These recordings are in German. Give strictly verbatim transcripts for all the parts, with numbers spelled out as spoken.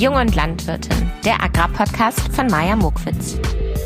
Jung und Landwirtin, der Agrarpodcast von Maja Mokwitz.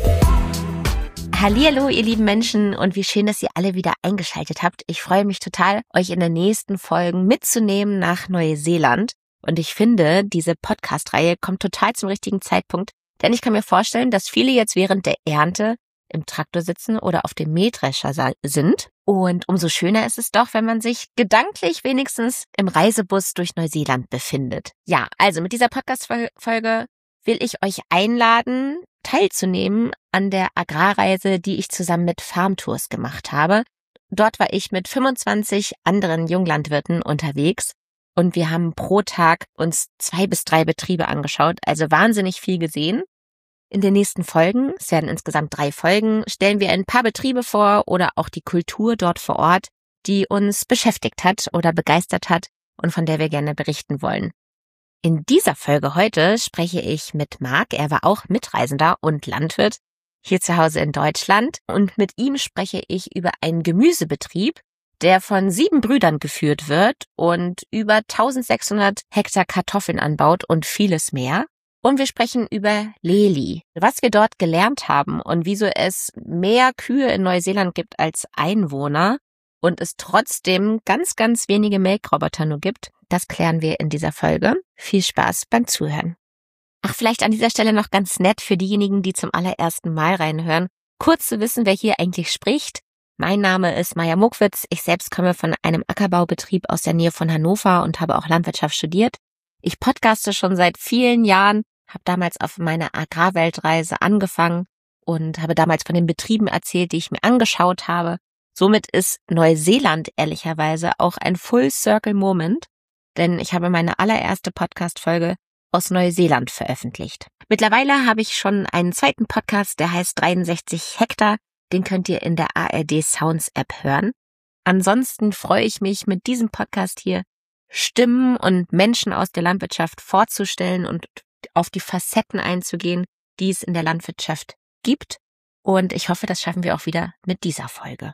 Hallihallo, ihr lieben Menschen, und wie schön, dass ihr alle wieder eingeschaltet habt. Ich freue mich total, euch in den nächsten Folgen mitzunehmen nach Neuseeland. Und ich finde, diese Podcast-Reihe kommt total zum richtigen Zeitpunkt, denn ich kann mir vorstellen, dass viele jetzt während der Ernte im Traktor sitzen oder auf dem Mähdrescher sind. Und umso schöner ist es doch, wenn man sich gedanklich wenigstens im Reisebus durch Neuseeland befindet. Ja, also mit dieser Podcast-Folge will ich euch einladen, teilzunehmen an der Agrarreise, die ich zusammen mit Farmtours gemacht habe. Dort war ich mit fünfundzwanzig anderen Junglandwirten unterwegs und wir haben pro Tag uns zwei bis drei Betriebe angeschaut, also wahnsinnig viel gesehen. In den nächsten Folgen, es werden insgesamt drei Folgen, stellen wir ein paar Betriebe vor oder auch die Kultur dort vor Ort, die uns beschäftigt hat oder begeistert hat und von der wir gerne berichten wollen. In dieser Folge heute spreche ich mit Marc, er war auch Mitreisender und Landwirt hier zu Hause in Deutschland, und mit ihm spreche ich über einen Gemüsebetrieb, der von sieben Brüdern geführt wird und über eintausendsechshundert Hektar Kartoffeln anbaut und vieles mehr. Und wir sprechen über Leli, was wir dort gelernt haben und wieso es mehr Kühe in Neuseeland gibt als Einwohner und es trotzdem ganz, ganz wenige Melkroboter nur gibt. Das klären wir in dieser Folge. Viel Spaß beim Zuhören. Ach, vielleicht an dieser Stelle noch ganz nett für diejenigen, die zum allerersten Mal reinhören, kurz zu wissen, wer hier eigentlich spricht. Mein Name ist Maja Mokwitz. Ich selbst komme von einem Ackerbaubetrieb aus der Nähe von Hannover und habe auch Landwirtschaft studiert. Ich podcaste schon seit vielen Jahren, habe damals auf meiner Agrarweltreise angefangen und habe damals von den Betrieben erzählt, die ich mir angeschaut habe. Somit ist Neuseeland ehrlicherweise auch ein Full-Circle-Moment, denn ich habe meine allererste Podcast-Folge aus Neuseeland veröffentlicht. Mittlerweile habe ich schon einen zweiten Podcast, der heißt dreiundsechzig Hektar. Den könnt ihr in der A R D Sounds App hören. Ansonsten freue ich mich, mit diesem Podcast hier Stimmen und Menschen aus der Landwirtschaft vorzustellen und auf die Facetten einzugehen, die es in der Landwirtschaft gibt. Und ich hoffe, das schaffen wir auch wieder mit dieser Folge.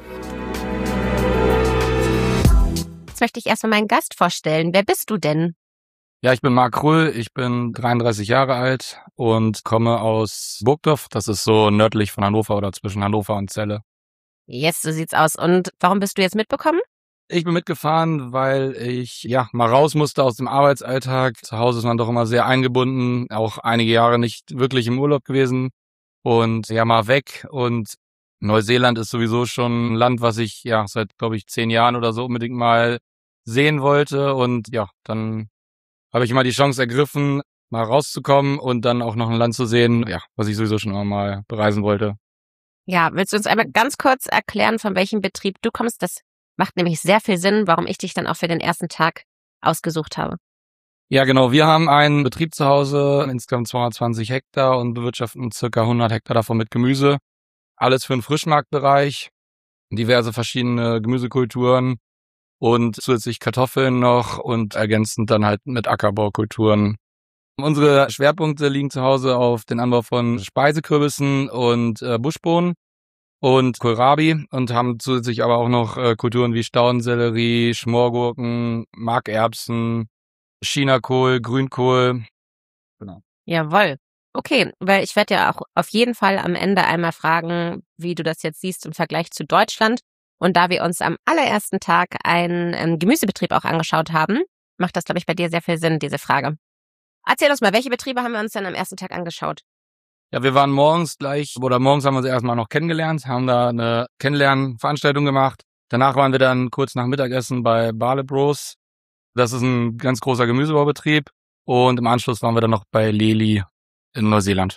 Jetzt möchte ich erstmal meinen Gast vorstellen. Wer bist du denn? Ja, ich bin Marc Kröll, ich bin dreiunddreißig Jahre alt und komme aus Burgdorf. Das ist so nördlich von Hannover oder zwischen Hannover und Celle. Yes, so sieht's aus. Und warum bist du jetzt mitbekommen? Ich bin mitgefahren, weil ich ja mal raus musste aus dem Arbeitsalltag. Zu Hause ist man doch immer sehr eingebunden, auch einige Jahre nicht wirklich im Urlaub gewesen und ja mal weg. Und Neuseeland ist sowieso schon ein Land, was ich ja seit, glaube ich, zehn Jahren oder so unbedingt mal sehen wollte. Und ja, dann habe ich immer die Chance ergriffen, mal rauszukommen und dann auch noch ein Land zu sehen, ja, was ich sowieso schon immer mal bereisen wollte. Ja, willst du uns einmal ganz kurz erklären, von welchem Betrieb du kommst? Das macht nämlich sehr viel Sinn, warum ich dich dann auch für den ersten Tag ausgesucht habe. Ja, genau. Wir haben einen Betrieb zu Hause, insgesamt zweihundertzwanzig Hektar und bewirtschaften circa hundert Hektar davon mit Gemüse. Alles für den Frischmarktbereich, diverse verschiedene Gemüsekulturen und zusätzlich Kartoffeln noch und ergänzend dann halt mit Ackerbaukulturen. Unsere Schwerpunkte liegen zu Hause auf den Anbau von Speisekürbissen und äh, Buschbohnen und Kohlrabi und haben zusätzlich aber auch noch äh, Kulturen wie Staudensellerie, Schmorgurken, Markerbsen, Chinakohl, Grünkohl. Genau. Jawohl. Okay, weil ich werde ja auch auf jeden Fall am Ende einmal fragen, wie du das jetzt siehst im Vergleich zu Deutschland. Und da wir uns am allerersten Tag einen ähm, Gemüsebetrieb auch angeschaut haben, macht das, glaube ich, bei dir sehr viel Sinn, diese Frage. Erzähl uns mal, welche Betriebe haben wir uns denn am ersten Tag angeschaut? Ja, wir waren morgens gleich, oder morgens haben wir uns erstmal noch kennengelernt, haben da eine Kennenlernveranstaltung gemacht. Danach waren wir dann kurz nach Mittagessen bei Barley Bros. Das ist ein ganz großer Gemüsebaubetrieb. Und im Anschluss waren wir dann noch bei Leli in Neuseeland.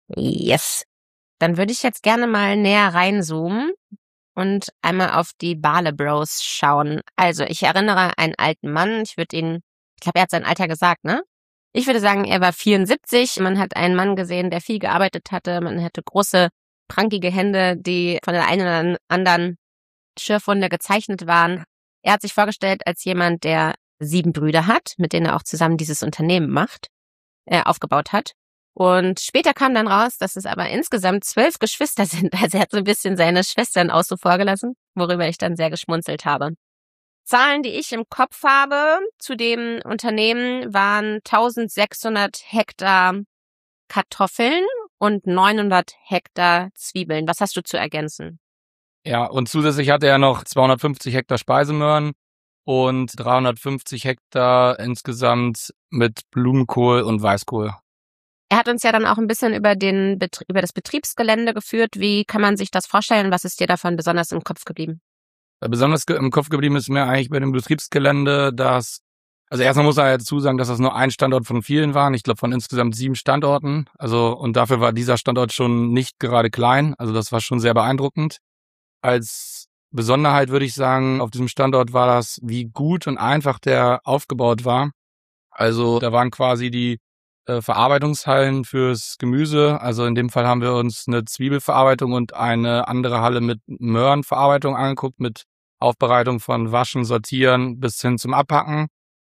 Yes. Dann würde ich jetzt gerne mal näher reinzoomen und einmal auf die Barley Bros schauen. Also ich erinnere einen alten Mann, ich würde ihn, ich glaube, er hat sein Alter gesagt, ne? Ich würde sagen, er war vierundsiebzig. Man hat einen Mann gesehen, der viel gearbeitet hatte. Man hatte große, prankige Hände, die von der einen oder anderen Schürfwunde gezeichnet waren. Er hat sich vorgestellt als jemand, der sieben Brüder hat, mit denen er auch zusammen dieses Unternehmen macht, äh, aufgebaut hat. Und später kam dann raus, dass es aber insgesamt zwölf Geschwister sind. Also er hat so ein bisschen seine Schwestern außen vor gelassen, worüber ich dann sehr geschmunzelt habe. Zahlen, die ich im Kopf habe zu dem Unternehmen, waren eintausendsechshundert Hektar Kartoffeln und neunhundert Hektar Zwiebeln. Was hast du zu ergänzen? Ja, und zusätzlich hatte er noch zweihundertfünfzig Hektar Speisemöhren und dreihundertfünfzig Hektar insgesamt mit Blumenkohl und Weißkohl. Er hat uns ja dann auch ein bisschen über den Betrie- über das Betriebsgelände geführt. Wie kann man sich das vorstellen? Was ist dir davon besonders im Kopf geblieben? Besonders ge- im Kopf geblieben ist mir eigentlich bei dem Betriebsgelände, dass, also erstmal muss er dazu sagen, dass das nur ein Standort von vielen waren. Ich glaube von insgesamt sieben Standorten. Also, und dafür war dieser Standort schon nicht gerade klein. Also das war schon sehr beeindruckend. Als Besonderheit würde ich sagen, auf diesem Standort war das, wie gut und einfach der aufgebaut war. Also da waren quasi die äh, Verarbeitungshallen fürs Gemüse. Also in dem Fall haben wir uns eine Zwiebelverarbeitung und eine andere Halle mit Möhrenverarbeitung angeguckt, mit Aufbereitung von Waschen, Sortieren bis hin zum Abpacken.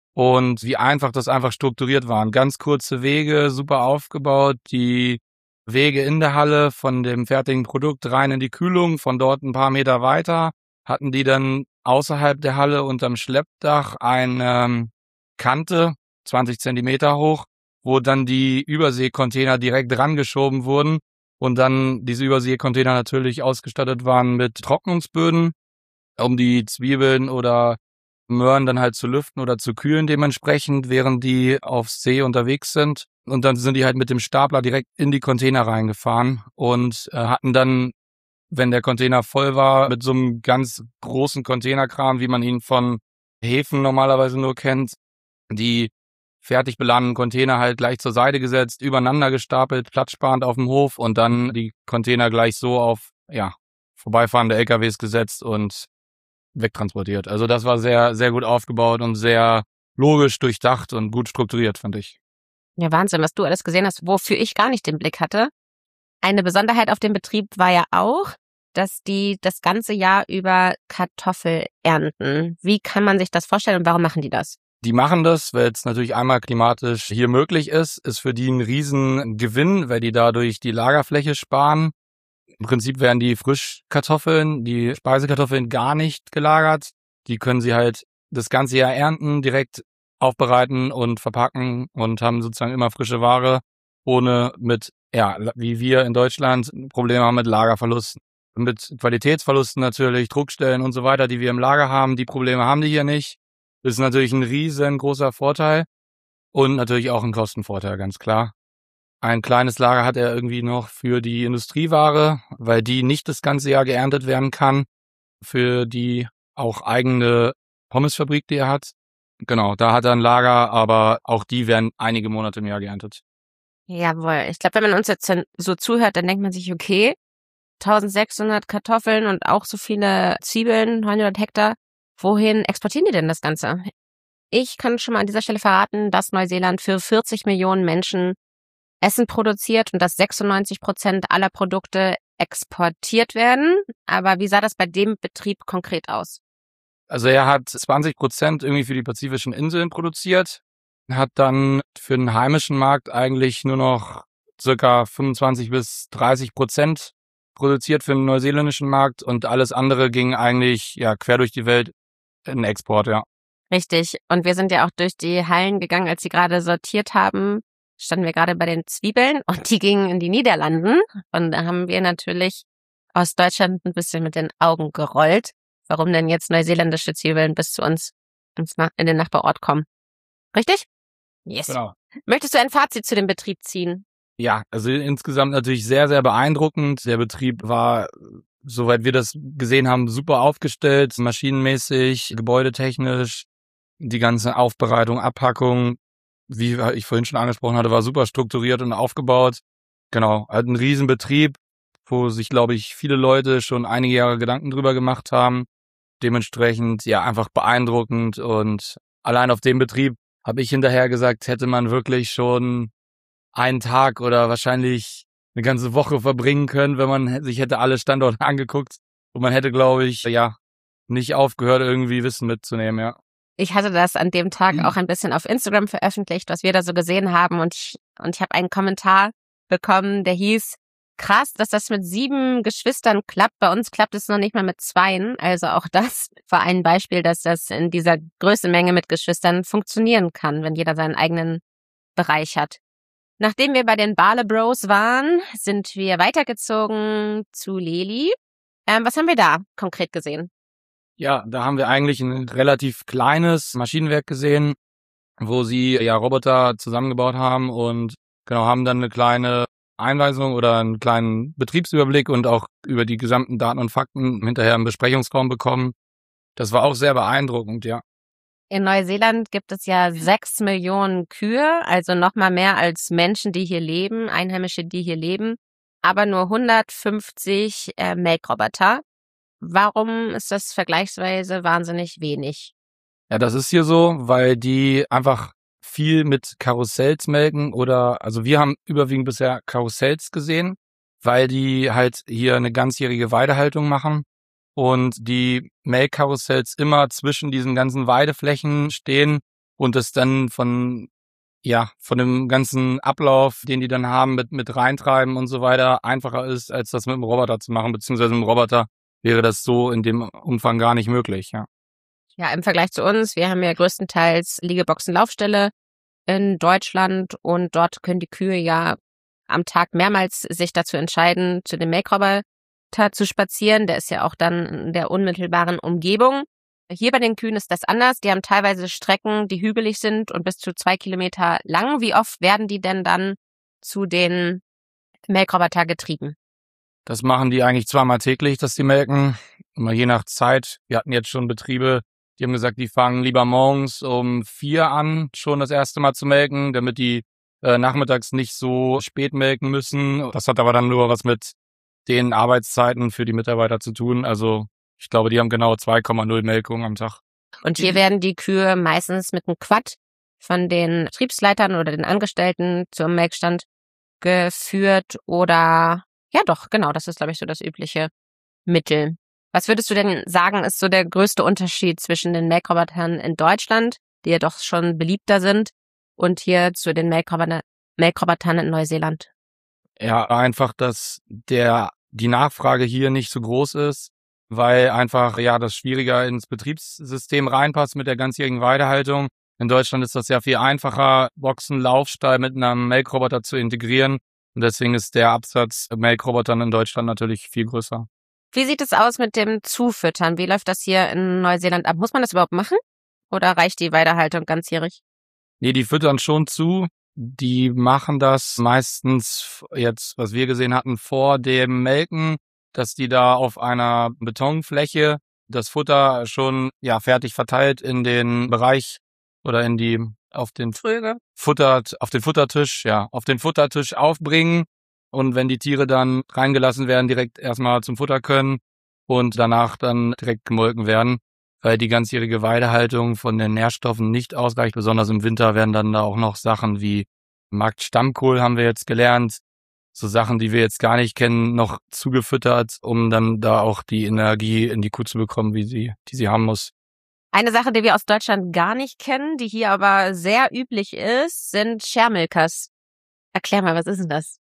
Und wie einfach das einfach strukturiert waren. Ganz kurze Wege, super aufgebaut. Die Wege in der Halle von dem fertigen Produkt rein in die Kühlung, von dort ein paar Meter weiter hatten die dann außerhalb der Halle unterm Schleppdach eine ähm, Kante, zwanzig Zentimeter hoch, wo dann die Überseekontainer direkt rangeschoben wurden und dann diese Überseekontainer natürlich ausgestattet waren mit Trocknungsböden, um die Zwiebeln oder Möhren dann halt zu lüften oder zu kühlen dementsprechend, während die auf See unterwegs sind. Und dann sind die halt mit dem Stapler direkt in die Container reingefahren und äh, hatten dann, wenn der Container voll war, mit so einem ganz großen Containerkran, wie man ihn von Häfen normalerweise nur kennt, die fertig beladenen Container halt gleich zur Seite gesetzt, übereinander gestapelt, platzsparend auf dem Hof und dann die Container gleich so auf, ja, vorbeifahrende L K Ws gesetzt und wegtransportiert. Also das war sehr, sehr gut aufgebaut und sehr logisch durchdacht und gut strukturiert, fand ich. Ja, Wahnsinn, was du alles gesehen hast, wofür ich gar nicht den Blick hatte. Eine Besonderheit auf dem Betrieb war ja auch, dass die das ganze Jahr über Kartoffel ernten. Wie kann man sich das vorstellen und warum machen die das? Die machen das, weil es natürlich einmal klimatisch hier möglich ist, ist für die ein Riesengewinn, weil die dadurch die Lagerfläche sparen. Im Prinzip werden die Frischkartoffeln, die Speisekartoffeln gar nicht gelagert. Die können sie halt das ganze Jahr ernten, direkt aufbereiten und verpacken und haben sozusagen immer frische Ware, ohne mit, ja, wie wir in Deutschland Probleme haben mit Lagerverlusten. Mit Qualitätsverlusten natürlich, Druckstellen und so weiter, die wir im Lager haben. Die Probleme haben die hier nicht. Das ist natürlich ein riesengroßer Vorteil und natürlich auch ein Kostenvorteil, ganz klar. Ein kleines Lager hat er irgendwie noch für die Industrieware, weil die nicht das ganze Jahr geerntet werden kann, für die auch eigene Pommesfabrik, die er hat. Genau, da hat er ein Lager, aber auch die werden einige Monate im Jahr geerntet. Jawohl, ich glaube, wenn man uns jetzt so zuhört, dann denkt man sich, okay, eintausendsechshundert Kartoffeln und auch so viele Zwiebeln, neunhundert Hektar. Wohin exportieren die denn das Ganze? Ich kann schon mal an dieser Stelle verraten, dass Neuseeland für vierzig Millionen Menschen Essen produziert und dass sechsundneunzig Prozent aller Produkte exportiert werden. Aber wie sah das bei dem Betrieb konkret aus? Also er hat zwanzig Prozent irgendwie für die pazifischen Inseln produziert, hat dann für den heimischen Markt eigentlich nur noch circa fünfundzwanzig bis dreißig Prozent produziert für den neuseeländischen Markt und alles andere ging eigentlich ja quer durch die Welt in Export, ja. Richtig. Und wir sind ja auch durch die Hallen gegangen, als sie gerade sortiert haben, standen wir gerade bei den Zwiebeln und die gingen in die Niederlanden. Und da haben wir natürlich aus Deutschland ein bisschen mit den Augen gerollt, warum denn jetzt neuseeländische Zwiebeln bis zu uns in den Nachbarort kommen. Richtig? Yes. Genau. Möchtest du ein Fazit zu dem Betrieb ziehen? Ja, also insgesamt natürlich sehr, sehr beeindruckend. Der Betrieb war, soweit wir das gesehen haben, super aufgestellt, maschinenmäßig, gebäudetechnisch, die ganze Aufbereitung, Abpackung, wie ich vorhin schon angesprochen hatte, war super strukturiert und aufgebaut. Genau, halt ein Riesenbetrieb, wo sich, glaube ich, viele Leute schon einige Jahre Gedanken drüber gemacht haben. Dementsprechend, ja, einfach beeindruckend und allein auf dem Betrieb habe ich hinterher gesagt, hätte man wirklich schon einen Tag oder wahrscheinlich eine ganze Woche verbringen können, wenn man sich hätte alle Standorte angeguckt. Und man hätte, glaube ich, ja, nicht aufgehört, irgendwie Wissen mitzunehmen, ja. Ich hatte das an dem Tag auch ein bisschen auf Instagram veröffentlicht, was wir da so gesehen haben. Und ich, und ich habe einen Kommentar bekommen, der hieß, krass, dass das mit sieben Geschwistern klappt. Bei uns klappt es noch nicht mal mit zweien. Also auch das war ein Beispiel, dass das in dieser Größenmenge mit Geschwistern funktionieren kann, wenn jeder seinen eigenen Bereich hat. Nachdem wir bei den Bale Bros waren, sind wir weitergezogen zu Lely. Ähm, was haben wir da konkret gesehen? Ja, da haben wir eigentlich ein relativ kleines Maschinenwerk gesehen, wo sie ja Roboter zusammengebaut haben und genau haben dann eine kleine Einweisung oder einen kleinen Betriebsüberblick und auch über die gesamten Daten und Fakten hinterher im Besprechungsraum bekommen. Das war auch sehr beeindruckend, ja. In Neuseeland gibt es ja sechs Millionen Kühe, also noch mal mehr als Menschen, die hier leben, Einheimische, die hier leben, aber nur hundertfünfzig äh, Melkroboter. Warum ist das vergleichsweise wahnsinnig wenig? Ja, das ist hier so, weil die einfach viel mit Karussells melken oder, also wir haben überwiegend bisher Karussells gesehen, weil die halt hier eine ganzjährige Weidehaltung machen und die Melkkarussells immer zwischen diesen ganzen Weideflächen stehen und es dann von, ja, von dem ganzen Ablauf, den die dann haben mit, mit reintreiben und so weiter, einfacher ist, als das mit dem Roboter zu machen, beziehungsweise mit dem Roboter wäre das so in dem Umfang gar nicht möglich, ja. Ja, im Vergleich zu uns, wir haben ja größtenteils Liegeboxen-Laufstelle in Deutschland und dort können die Kühe ja am Tag mehrmals sich dazu entscheiden, zu dem Melkroboter zu spazieren. Der ist ja auch dann in der unmittelbaren Umgebung. Hier bei den Kühen ist das anders. Die haben teilweise Strecken, die hügelig sind und bis zu zwei Kilometer lang. Wie oft werden die denn dann zu den Melkroboter getrieben? Das machen die eigentlich zweimal täglich, dass die melken. Immer je nach Zeit. Wir hatten jetzt schon Betriebe, die haben gesagt, die fangen lieber morgens um vier an, schon das erste Mal zu melken, damit die äh, nachmittags nicht so spät melken müssen. Das hat aber dann nur was mit den Arbeitszeiten für die Mitarbeiter zu tun. Also ich glaube, die haben genau zwei Komma null Melkungen am Tag. Und hier werden die Kühe meistens mit einem Quad von den Betriebsleitern oder den Angestellten zum Melkstand geführt oder, ja doch, genau, das ist, glaube ich, so das übliche Mittel. Was würdest du denn sagen, ist so der größte Unterschied zwischen den Melkrobotern in Deutschland, die ja doch schon beliebter sind, und hier zu den Melkroboter- Melkrobotern in Neuseeland? Ja, einfach, dass der die Nachfrage hier nicht so groß ist, weil einfach ja das schwieriger ins Betriebssystem reinpasst mit der ganzjährigen Weidehaltung. In Deutschland ist das ja viel einfacher, Boxen, Laufstall mit einem Melkroboter zu integrieren. Und deswegen ist der Absatz Melkrobotern in Deutschland natürlich viel größer. Wie sieht es aus mit dem Zufüttern? Wie läuft das hier in Neuseeland ab? Muss man das überhaupt machen? Oder reicht die Weidehaltung ganzjährig? Nee, die füttern schon zu. Die machen das meistens jetzt, was wir gesehen hatten, vor dem Melken, dass die da auf einer Betonfläche das Futter schon ja fertig verteilt in den Bereich oder in die auf den Tröge. Futter auf den Futtertisch, ja, auf den Futtertisch aufbringen. Und wenn die Tiere dann reingelassen werden, direkt erstmal zum Futter können und danach dann direkt gemolken werden, weil die ganzjährige Weidehaltung von den Nährstoffen nicht ausreicht. Besonders im Winter werden dann da auch noch Sachen wie Marktstammkohl, haben wir jetzt gelernt, so Sachen, die wir jetzt gar nicht kennen, noch zugefüttert, um dann da auch die Energie in die Kuh zu bekommen, wie sie, die sie haben muss. Eine Sache, die wir aus Deutschland gar nicht kennen, die hier aber sehr üblich ist, sind Sharemilkers. Erklär mal, was ist denn das?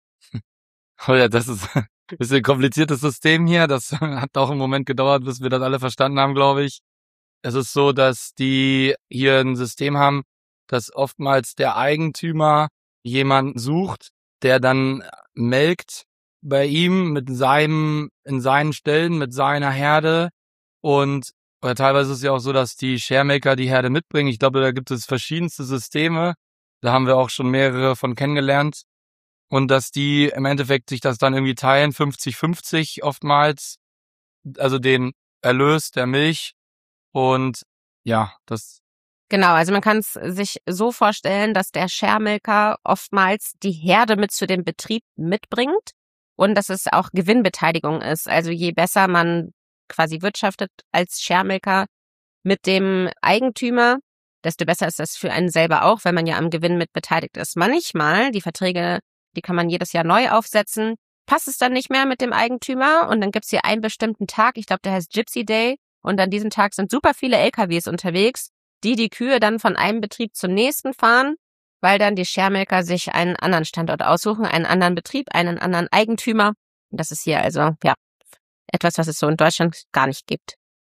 Oh ja, das ist ein bisschen kompliziertes System hier. Das hat auch einen Moment gedauert, bis wir das alle verstanden haben, glaube ich. Es ist so, dass die hier ein System haben, dass oftmals der Eigentümer jemanden sucht, der dann melkt bei ihm mit seinem, in seinen Ställen, mit seiner Herde. Und oder teilweise ist es ja auch so, dass die Sharemaker die Herde mitbringen. Ich glaube, da gibt es verschiedenste Systeme. Da haben wir auch schon mehrere von kennengelernt. Und dass die im Endeffekt sich das dann irgendwie teilen, fünfzig fünfzig oftmals, also den Erlös der Milch. Und ja, das... Genau, also man kann es sich so vorstellen, dass der Sharemaker oftmals die Herde mit zu dem Betrieb mitbringt und dass es auch Gewinnbeteiligung ist. Also je besser man quasi wirtschaftet als Sharemaker mit dem Eigentümer, desto besser ist das für einen selber auch, weil man ja am Gewinn mit beteiligt ist. Manchmal, die Verträge, die kann man jedes Jahr neu aufsetzen, passt es dann nicht mehr mit dem Eigentümer und dann gibt's hier einen bestimmten Tag, ich glaube, der heißt Gypsy Day, und an diesem Tag sind super viele L K Ws unterwegs, die die Kühe dann von einem Betrieb zum nächsten fahren, weil dann die Sharemaker sich einen anderen Standort aussuchen, einen anderen Betrieb, einen anderen Eigentümer Das ist hier also, ja, etwas, was es so in Deutschland gar nicht gibt.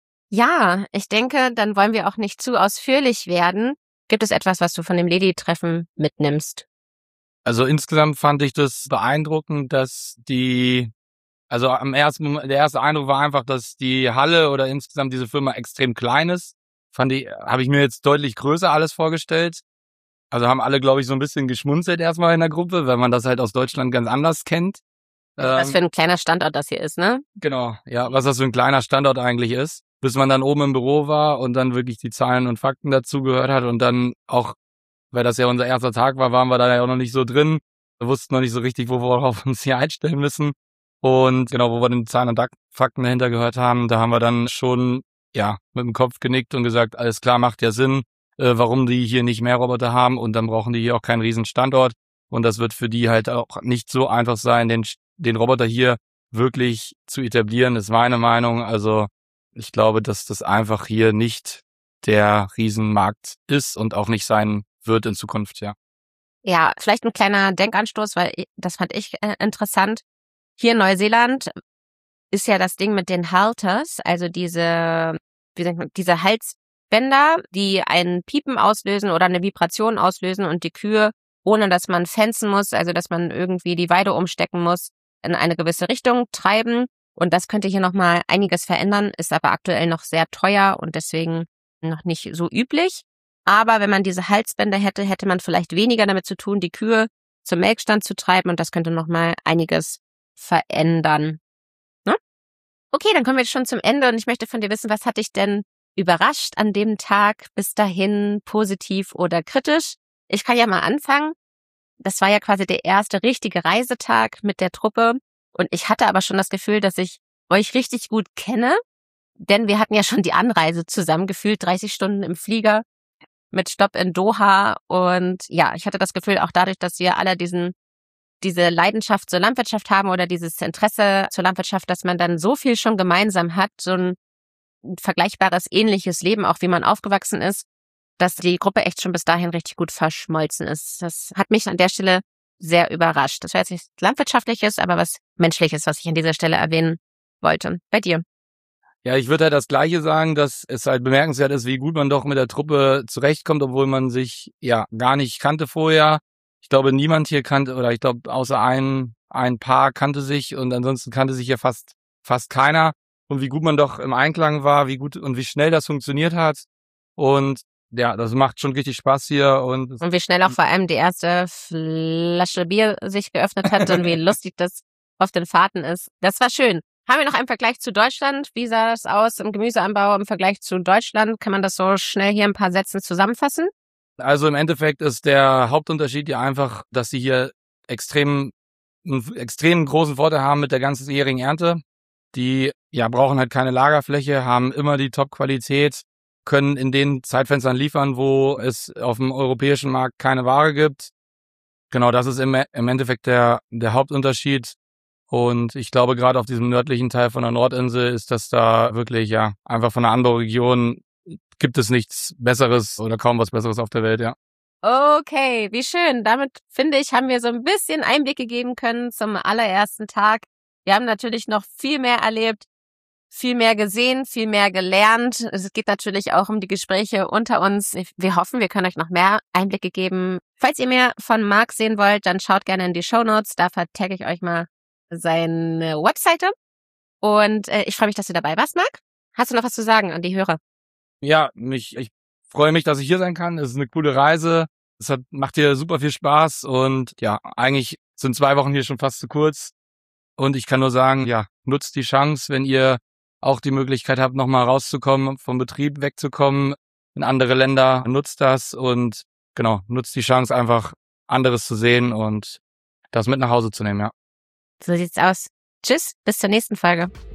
Ja, ich denke, dann wollen wir auch nicht zu ausführlich werden. Gibt es etwas, was du von dem Ledi-Treffen mitnimmst? Also insgesamt fand ich das beeindruckend, dass die, also am ersten Moment, der erste Eindruck war einfach, dass die Halle oder insgesamt diese Firma extrem klein ist. Fand ich, habe ich mir jetzt deutlich größer alles vorgestellt. Also haben alle, glaube ich, so ein bisschen geschmunzelt erstmal in der Gruppe, weil man das halt aus Deutschland ganz anders kennt. Was für ein kleiner Standort das hier ist, ne? Genau, ja, was das für ein kleiner Standort eigentlich ist. Bis man dann oben im Büro war und dann wirklich die Zahlen und Fakten dazu gehört hat und dann auch, weil das ja unser erster Tag war, waren wir da ja auch noch nicht so drin. Wir wussten noch nicht so richtig, wo wir auf uns hier einstellen müssen. Und genau, wo wir den Zahlen und Fakten dahinter gehört haben, da haben wir dann schon, ja, mit dem Kopf genickt und gesagt, alles klar, macht ja Sinn, äh, warum die hier nicht mehr Roboter haben und dann brauchen die hier auch keinen riesen Standort. Und das wird für die halt auch nicht so einfach sein, den, den Roboter hier wirklich zu etablieren, ist meine Meinung. Also ich glaube, dass das einfach hier nicht der Riesenmarkt ist und auch nicht sein wird in Zukunft, ja. Ja, vielleicht ein kleiner Denkanstoß, weil das fand ich äh, interessant. Hier in Neuseeland ist ja das Ding mit den Halters, also diese, wie sagt man, diese Halsbänder, die ein Piepen auslösen oder eine Vibration auslösen und die Kühe, ohne dass man fencen muss, also dass man irgendwie die Weide umstecken muss, in eine gewisse Richtung treiben. Und das könnte hier nochmal einiges verändern, ist aber aktuell noch sehr teuer und deswegen noch nicht so üblich. Aber wenn man diese Halsbänder hätte, hätte man vielleicht weniger damit zu tun, die Kühe zum Melkstand zu treiben und das könnte nochmal einiges verändern. Ne? Okay, dann kommen wir jetzt schon zum Ende und ich möchte von dir wissen, was hat dich denn überrascht an dem Tag bis dahin, positiv oder kritisch? Ich kann ja mal anfangen. Das war ja quasi der erste richtige Reisetag mit der Truppe. Und ich hatte aber schon das Gefühl, dass ich euch richtig gut kenne, denn wir hatten ja schon die Anreise zusammen, gefühlt dreißig Stunden im Flieger mit Stopp in Doha. Und ja, ich hatte das Gefühl, auch dadurch, dass wir alle diesen diese Leidenschaft zur Landwirtschaft haben oder dieses Interesse zur Landwirtschaft, dass man dann so viel schon gemeinsam hat, so ein vergleichbares, ähnliches Leben, auch wie man aufgewachsen ist, dass die Gruppe echt schon bis dahin richtig gut verschmolzen ist. Das hat mich an der Stelle sehr überrascht. Das war jetzt nichts Landwirtschaftliches, aber was Menschliches, was ich an dieser Stelle erwähnen wollte. Bei dir? Ja, ich würde halt das Gleiche sagen, dass es halt bemerkenswert ist, wie gut man doch mit der Truppe zurechtkommt, obwohl man sich ja gar nicht kannte vorher. Ich glaube, niemand hier kannte, oder ich glaube, außer ein, ein Paar kannte sich und ansonsten kannte sich hier fast, fast keiner. Und wie gut man doch im Einklang war, wie gut und wie schnell das funktioniert hat. Und ja, das macht schon richtig Spaß hier. Und, und wie schnell auch vor allem die erste Flasche Bier sich geöffnet hat und wie lustig das auf den Fahrten ist. Das war schön. Haben wir noch einen Vergleich zu Deutschland? Wie sah das aus im Gemüseanbau im Vergleich zu Deutschland? Kann man das so schnell hier in ein paar Sätzen zusammenfassen? Also im Endeffekt ist der Hauptunterschied ja einfach, dass sie hier extrem, einen extrem großen Vorteil haben mit der ganzjährigen Ernte. Die ja brauchen halt keine Lagerfläche, haben immer die Top-Qualität, können in den Zeitfenstern liefern, wo es auf dem europäischen Markt keine Ware gibt. Genau, das ist im, im Endeffekt der, der Hauptunterschied. Und ich glaube, gerade auf diesem nördlichen Teil von der Nordinsel ist das da wirklich, ja, einfach von der Anbauregion gibt es nichts Besseres oder kaum was Besseres auf der Welt, ja. Okay, wie schön. Damit, finde ich, haben wir so ein bisschen Einblick gegeben können zum allerersten Tag. Wir haben natürlich noch viel mehr erlebt, viel mehr gesehen, viel mehr gelernt. Es geht natürlich auch um die Gespräche unter uns. Wir hoffen, wir können euch noch mehr Einblicke geben. Falls ihr mehr von Marc sehen wollt, dann schaut gerne in die Shownotes. Da vertagge ich euch mal seine Webseite. Und äh, ich freue mich, dass du dabei warst, Marc. Hast du noch was zu sagen an die Hörer? Ja, mich, ich freue mich, dass ich hier sein kann. Es ist eine coole Reise. Es hat, macht hier super viel Spaß und ja, eigentlich sind zwei Wochen hier schon fast zu kurz. Und ich kann nur sagen, ja, nutzt die Chance, wenn ihr auch die Möglichkeit habt, nochmal rauszukommen, vom Betrieb wegzukommen, in andere Länder, nutzt das und genau, nutzt die Chance einfach, anderes zu sehen und das mit nach Hause zu nehmen, ja. So sieht's aus. Tschüss, bis zur nächsten Folge.